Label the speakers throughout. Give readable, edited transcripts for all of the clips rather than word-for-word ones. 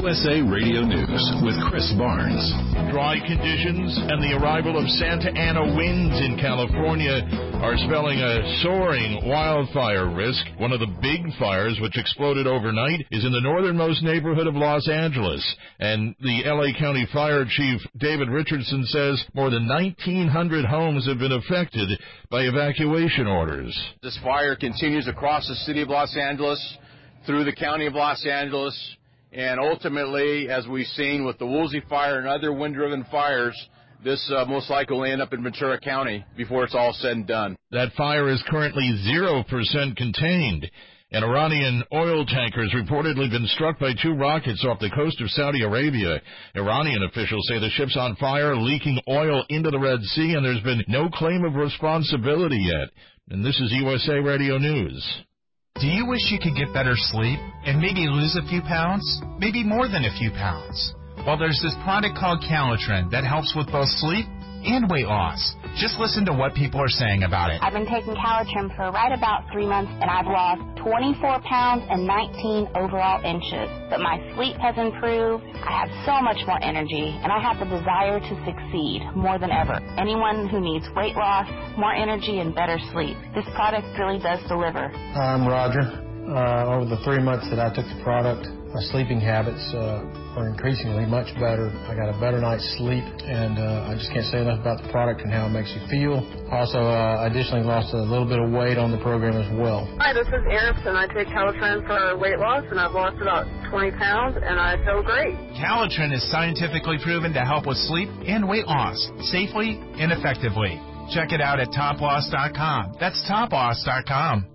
Speaker 1: USA Radio News with Chris Barnes.
Speaker 2: Dry conditions and the arrival of Santa Ana winds in California are spelling a soaring wildfire risk. One of the big fires, which exploded overnight, is in the northernmost neighborhood of Los Angeles. And the L.A. County Fire Chief David Richardson says more than 1,900 homes have been affected by evacuation orders.
Speaker 3: This fire continues across the city of Los Angeles, through the county of Los Angeles, and ultimately, as we've seen with the Woolsey fire and other wind-driven fires, this most likely will end up in Ventura County before it's all said and done.
Speaker 2: That fire is currently 0% contained. And Iranian oil tankers reportedly been struck by 2 rockets off the coast of Saudi Arabia. Iranian officials say the ship's on fire, leaking oil into the Red Sea, and there's been no claim of responsibility yet. And this is USA Radio News.
Speaker 4: Do you wish you could get better sleep and maybe lose a few pounds? Maybe more than a few pounds? Well, there's this product called Calitrin that helps with both sleep and weight loss. Just listen to what people are saying about it.
Speaker 5: I've been taking Calitrin for right about 3 months, and I've lost 24 pounds and 19 overall inches. But my sleep has improved. I have so much more energy, and I have the desire to succeed more than ever. Anyone who needs weight loss, more energy, and better sleep, this product really does deliver.
Speaker 6: I'm Roger. Over the 3 months that I took the product, my sleeping habits are increasingly much better. I got a better night's sleep, and I just can't say enough about the product and how it makes you feel. Also, additionally lost a little bit of weight on the program as well.
Speaker 7: Hi, this is Eris, and I take Calitrin for weight loss, and I've lost about 20 pounds, and I feel great.
Speaker 4: Calitrin is scientifically proven to help with sleep and weight loss safely and effectively. Check it out at toploss.com. That's toploss.com.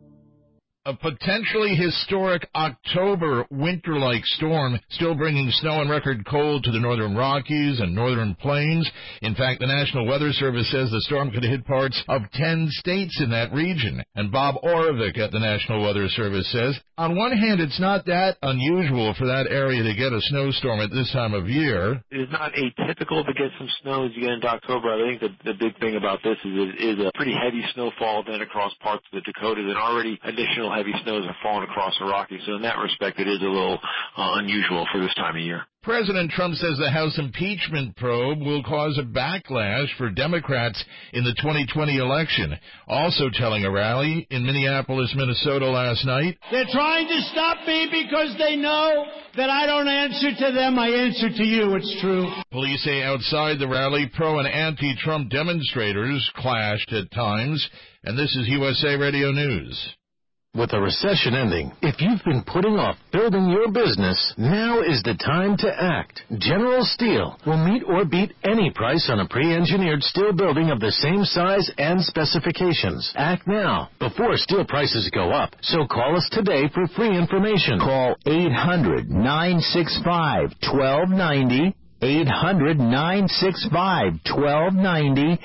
Speaker 2: A potentially historic October winter-like storm still bringing snow and record cold to the northern Rockies and northern plains. In fact, the National Weather Service says the storm could hit parts of 10 states in that region. And Bob Oravec at the National Weather Service says, on one hand, it's not that unusual for that area to get a snowstorm at this time of year.
Speaker 8: It is not atypical to get some snow as you get into October. I think the big thing about this is it is a pretty heavy snowfall then across parts of the Dakotas, and already additional heavy snows are falling across the Rockies. So in that respect, it is a little unusual for this time of year.
Speaker 2: President Trump says the House impeachment probe will cause a backlash for Democrats in the 2020 election. Also telling a rally in Minneapolis, Minnesota last night.
Speaker 9: They're trying to stop me because they know that I don't answer to them, I answer to you. It's true.
Speaker 2: Police say outside the rally, pro- and anti-Trump demonstrators clashed at times. And this is USA Radio News.
Speaker 10: With a recession ending, if you've been putting off building your business, now is the time to act. General Steel will meet or beat any price on a pre-engineered steel building of the same size and specifications. Act now, before steel prices go up. So call us today for free information.
Speaker 11: Call 800-965-1290. 800-965-1290,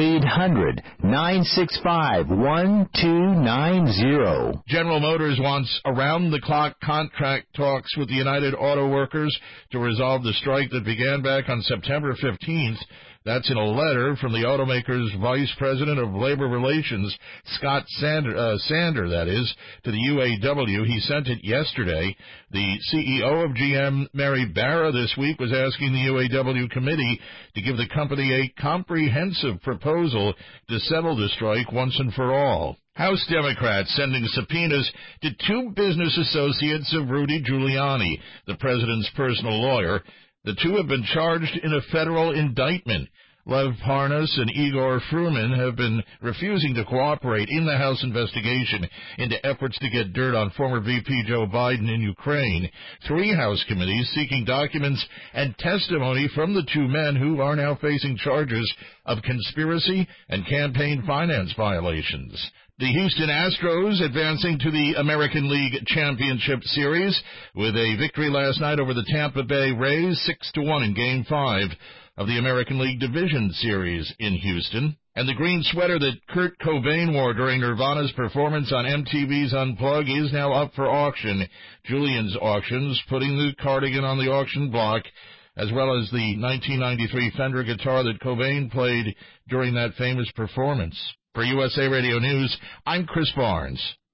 Speaker 11: 800-965-1290.
Speaker 2: General Motors wants around-the-clock contract talks with the United Auto Workers to resolve the strike that began back on September 15th. That's in a letter from the automaker's Vice President of Labor Relations, Scott Sander, that is, to the UAW. He sent it yesterday. The CEO of GM, Mary Barra, this week was asking the UAW committee to give the company a comprehensive proposal to settle the strike once and for all. House Democrats sending subpoenas to 2 business associates of Rudy Giuliani, the president's personal lawyer. The 2 have been charged in a federal indictment. Lev Parnas and Igor Fruman have been refusing to cooperate in the House investigation into efforts to get dirt on former VP Joe Biden in Ukraine. 3 House committees seeking documents and testimony from the 2 men who are now facing charges of conspiracy and campaign finance violations. The Houston Astros advancing to the American League Championship Series with a victory last night over the Tampa Bay Rays, 6-1 in Game 5 of the American League Division Series in Houston. And the green sweater that Kurt Cobain wore during Nirvana's performance on MTV's Unplugged is now up for auction. Julian's Auctions putting the cardigan on the auction block, as well as the 1993 Fender guitar that Cobain played during that famous performance. For USA Radio News, I'm Chris Barnes.